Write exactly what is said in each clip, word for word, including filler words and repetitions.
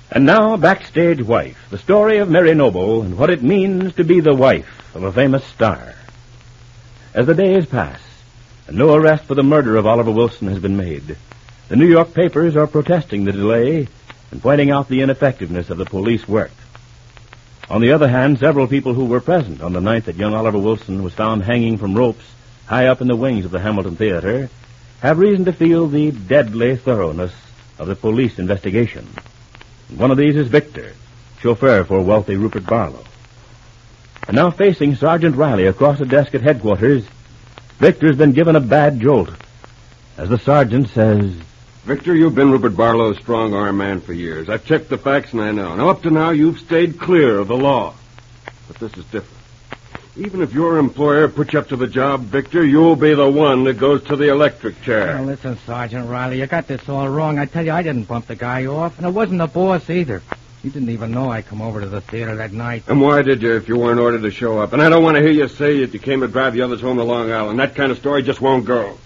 And now, Backstage Wife, the story of Mary Noble and what it means to be the wife of a famous star. As the days pass, and no arrest for the murder of Oliver Wilson has been made, the New York papers are protesting the delay and pointing out the ineffectiveness of the police work. On the other hand, several people who were present on the night that young Oliver Wilson was found hanging from ropes high up in the wings of the Hamilton Theater have reason to feel the deadly thoroughness of the police investigation. One of these is Victor, chauffeur for wealthy Rupert Barlow. And now facing Sergeant Riley across the desk at headquarters, Victor's been given a bad jolt. As the sergeant says... Victor, you've been Rupert Barlow's strong-arm man for years. I've checked the facts and I know. Now, up to now, you've stayed clear of the law. But this is different. Even if your employer puts you up to the job, Victor, you'll be the one that goes to the electric chair. Now, listen, Sergeant Riley, you got this all wrong. I tell you, I didn't bump the guy off, and it wasn't the boss either. He didn't even know I come over to the theater that night. And why did you if you weren't ordered to show up? And I don't want to hear you say that you came to drive the others home to Long Island. That kind of story just won't go.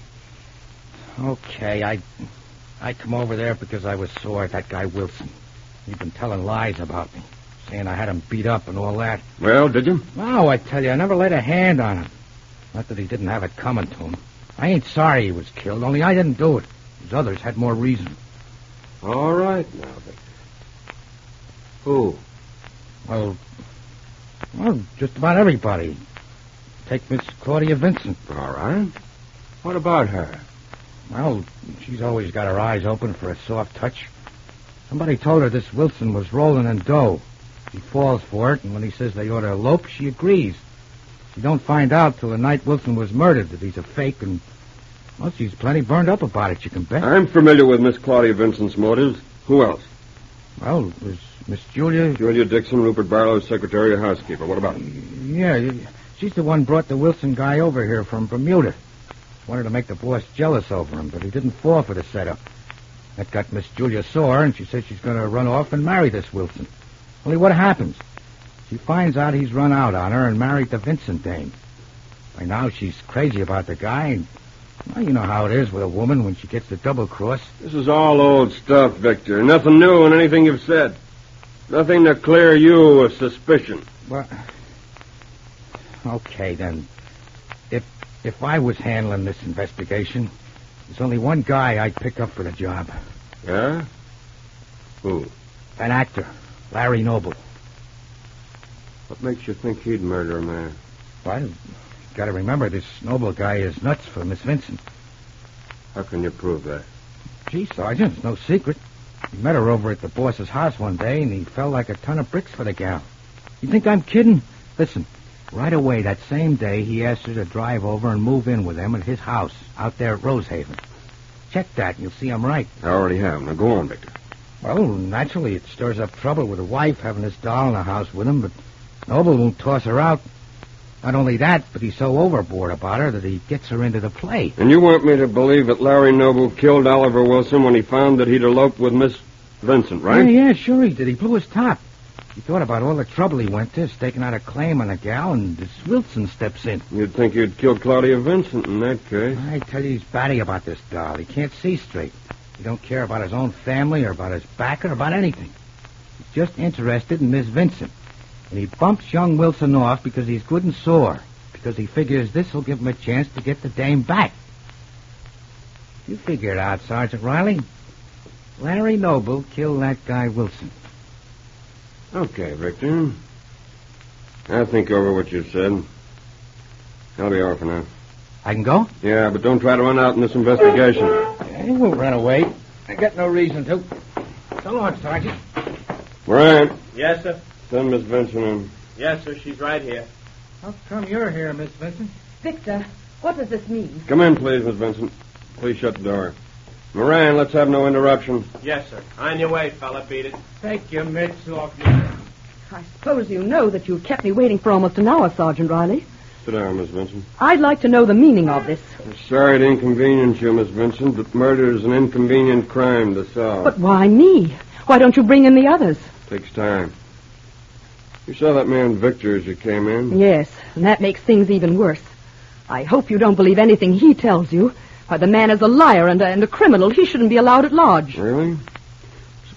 Okay, I I come over there because I was sore at that guy Wilson. He'd been telling lies about me, saying I had him beat up and all that. Well, did you? No, I tell you, I never laid a hand on him. Not that he didn't have it coming to him. I ain't sorry he was killed, only I didn't do it. Those others had more reason. All right now, Victor. Who? Well, well, just about everybody. Take Miss Claudia Vincent. All right. What about her? Well, she's always got her eyes open for a soft touch. Somebody told her this Wilson was rolling in dough. She falls for it, and when he says they ought to elope, she agrees. She don't find out till the night Wilson was murdered that he's a fake, and, well, she's plenty burned up about it, you can bet. I'm familiar with Miss Claudia Vincent's motives. Who else? Well, there's Miss Julia... Julia Dixon, Rupert Barlow's secretary or housekeeper. What about her? Yeah, she's the one brought the Wilson guy over here from Bermuda. Wanted to make the boss jealous over him, but he didn't fall for the setup. That got Miss Julia sore, and she said she's going to run off and marry this Wilson. Only what happens? She finds out he's run out on her and married the Vincent dame. By now she's crazy about the guy, and well, you know how it is with a woman when she gets the double cross. This is all old stuff, Victor. Nothing new in anything you've said. Nothing to clear you of suspicion. Well, okay, then. If if I was handling this investigation, there's only one guy I'd pick up for the job. Yeah? Who? An actor, Larry Noble. What makes you think he'd murder a man? Well, you gotta remember, this Noble guy is nuts for Miss Vincent. How can you prove that? Gee, Sergeant, it's no secret. He met her over at the boss's house one day, and he fell like a ton of bricks for the gal. You think I'm kidding? Listen, right away that same day, he asked her to drive over and move in with him at his house out there at Rosehaven. Check that, and you'll see I'm right. I already have. Now go on, Victor. Well, naturally, it stirs up trouble with a wife having this doll in the house with him, but Noble won't toss her out. Not only that, but he's so overboard about her that he gets her into the play. And you want me to believe that Larry Noble killed Oliver Wilson when he found that he'd eloped with Miss Vincent, right? Yeah, yeah, sure he did. He blew his top. He thought about all the trouble he went to, staking out a claim on a gal, and this Wilson steps in. You'd think you'd kill Claudia Vincent in that case. I tell you, he's batty about this doll. He can't see straight. He don't care about his own family or about his backer or about anything. He's just interested in Miss Vincent. And he bumps young Wilson off because he's good and sore, because he figures this will give him a chance to get the dame back. You figure it out, Sergeant Riley. Larry Noble killed that guy Wilson. Okay, Victor. I'll think over what you've said. I'll be off for now. I can go? Yeah, but don't try to run out in this investigation. I won't run away. I got no reason to. So long, Sergeant. Brian. Yes, sir. Send Miss Vincent in. Yes, sir. She's right here. How come you're here, Miss Vincent? Victor, what does this mean? Come in, please, Miss Vincent. Please shut the door. Moran, let's have no interruption. Yes, sir. On your way, fella. Beat it. Take your mitts off you. I suppose you know that you kept me waiting for almost an hour, Sergeant Riley. Sit down, Miss Vincent. I'd like to know the meaning of this. I'm sorry to inconvenience you, Miss Vincent, but murder is an inconvenient crime to solve. But why me? Why don't you bring in the others? Takes time. You saw that man Victor as you came in? Yes, and that makes things even worse. I hope you don't believe anything he tells you. Why, the man is a liar and a, and a criminal. He shouldn't be allowed at Lodge. Really?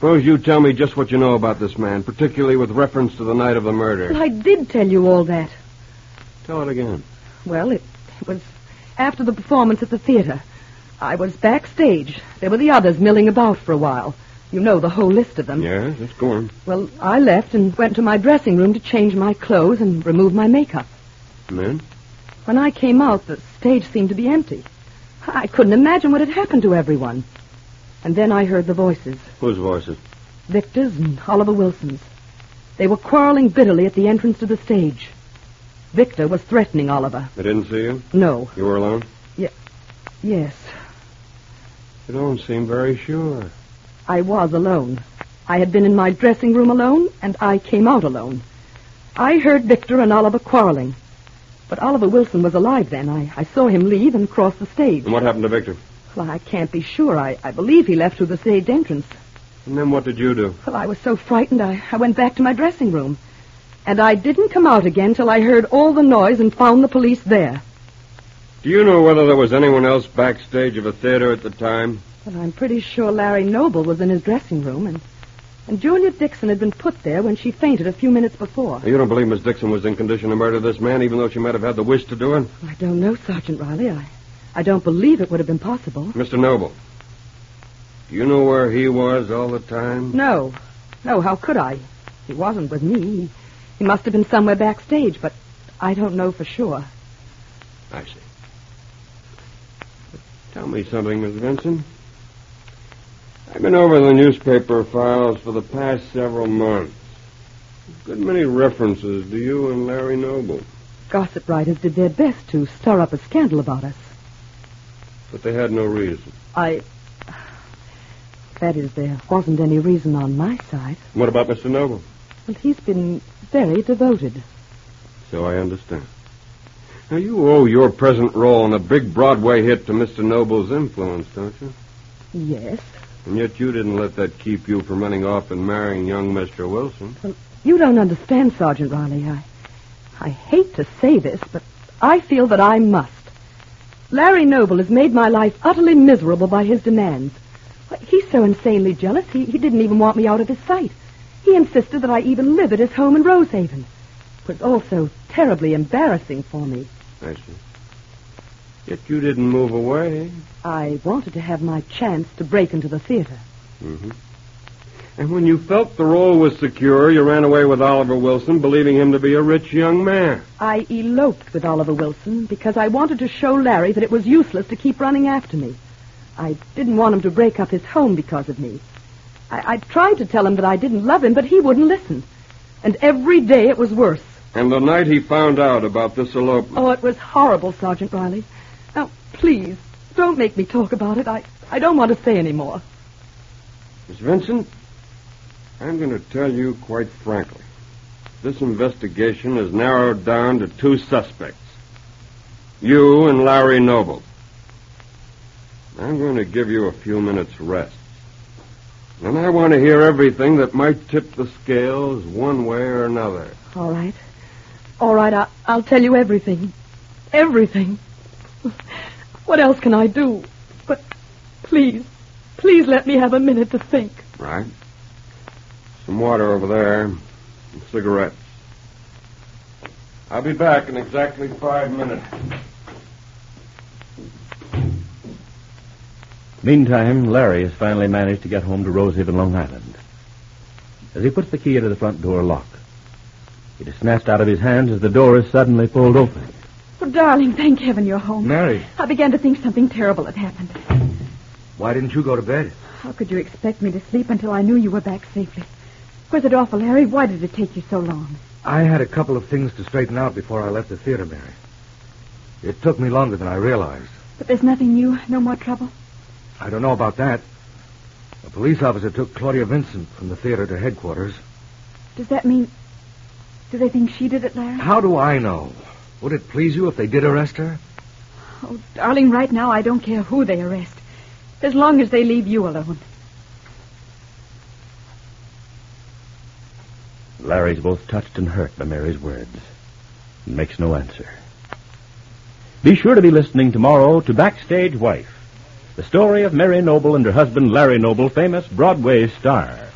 Suppose you tell me just what you know about this man, particularly with reference to the night of the murder. Well, I did tell you all that. Tell it again. Well, it, it was after the performance at the theater. I was backstage. There were the others milling about for a while. You know the whole list of them. Yes, let's go on. Well, I left and went to my dressing room to change my clothes and remove my makeup. And then? When I came out, the stage seemed to be empty. I couldn't imagine what had happened to everyone. And then I heard the voices. Whose voices? Victor's and Oliver Wilson's. They were quarreling bitterly at the entrance to the stage. Victor was threatening Oliver. They didn't see you? No. You were alone? Ye- yes. You don't seem very sure. I was alone. I had been in my dressing room alone, and I came out alone. I heard Victor and Oliver quarreling. But Oliver Wilson was alive then. I, I saw him leave and cross the stage. And what happened to Victor? Well, I can't be sure. I, I believe he left through the stage entrance. And then what did you do? Well, I was so frightened, I, I went back to my dressing room. And I didn't come out again till I heard all the noise and found the police there. Do you know whether there was anyone else backstage of a theater at the time? Well, I'm pretty sure Larry Noble was in his dressing room, and, and Julia Dixon had been put there when she fainted a few minutes before. You don't believe Miss Dixon was in condition to murder this man, even though she might have had the wish to do it? I don't know, Sergeant Riley. I, I don't believe it would have been possible. Mister Noble, do you know where he was all the time? No. No, how could I? He wasn't with me. He, he must have been somewhere backstage, but I don't know for sure. I see. Tell me something, Miss Vincent. I've been over the newspaper files for the past several months. A good many references to you and Larry Noble. Gossip writers did their best to stir up a scandal about us. But they had no reason. I... That is, there wasn't any reason on my side. What about Mister Noble? Well, he's been very devoted. So I understand. Now, you owe your present role in a big Broadway hit to Mister Noble's influence, don't you? Yes. And yet you didn't let that keep you from running off and marrying young Mister Wilson. Well, you don't understand, Sergeant Riley. I, I hate to say this, but I feel that I must. Larry Noble has made my life utterly miserable by his demands. He's so insanely jealous, he, he didn't even want me out of his sight. He insisted that I even live at his home in Rosehaven. It was all so terribly embarrassing for me. I see. Yet you didn't move away. I wanted to have my chance to break into the theater. Mm-hmm. And when you felt the role was secure, you ran away with Oliver Wilson, believing him to be a rich young man. I eloped with Oliver Wilson because I wanted to show Larry that it was useless to keep running after me. I didn't want him to break up his home because of me. I, I tried to tell him that I didn't love him, but he wouldn't listen. And every day it was worse. And the night he found out about this elopement... Oh, it was horrible, Sergeant Riley. Now, please, don't make me talk about it. I, I don't want to say any more. Miss Vincent, I'm going to tell you quite frankly. This investigation is narrowed down to two suspects. You and Larry Noble. I'm going to give you a few minutes rest. And I want to hear everything that might tip the scales one way or another. All right. All right, I, I'll tell you everything. Everything. What else can I do? But please, please let me have a minute to think. Right. Some water over there. And cigarettes. I'll be back in exactly five minutes. Meantime, Larry has finally managed to get home to Rosehaven, Long Island. As he puts the key into the front door lock, it is snatched out of his hands as the door is suddenly pulled open. Oh, darling, thank heaven you're home. Mary. I began to think something terrible had happened. Why didn't you go to bed? How could you expect me to sleep until I knew you were back safely? Was it awful, Harry? Why did it take you so long? I had a couple of things to straighten out before I left the theater, Mary. It took me longer than I realized. But there's nothing new? No more trouble? I don't know about that. A police officer took Claudia Vincent from the theater to headquarters. Does that mean... Do they think she did it, Larry? How do I know? Would it please you if they did arrest her? Oh, darling, right now I don't care who they arrest. As long as they leave you alone. Larry's both touched and hurt by Mary's words and makes no answer. Be sure to be listening tomorrow to Backstage Wife, the story of Mary Noble and her husband Larry Noble, famous Broadway star.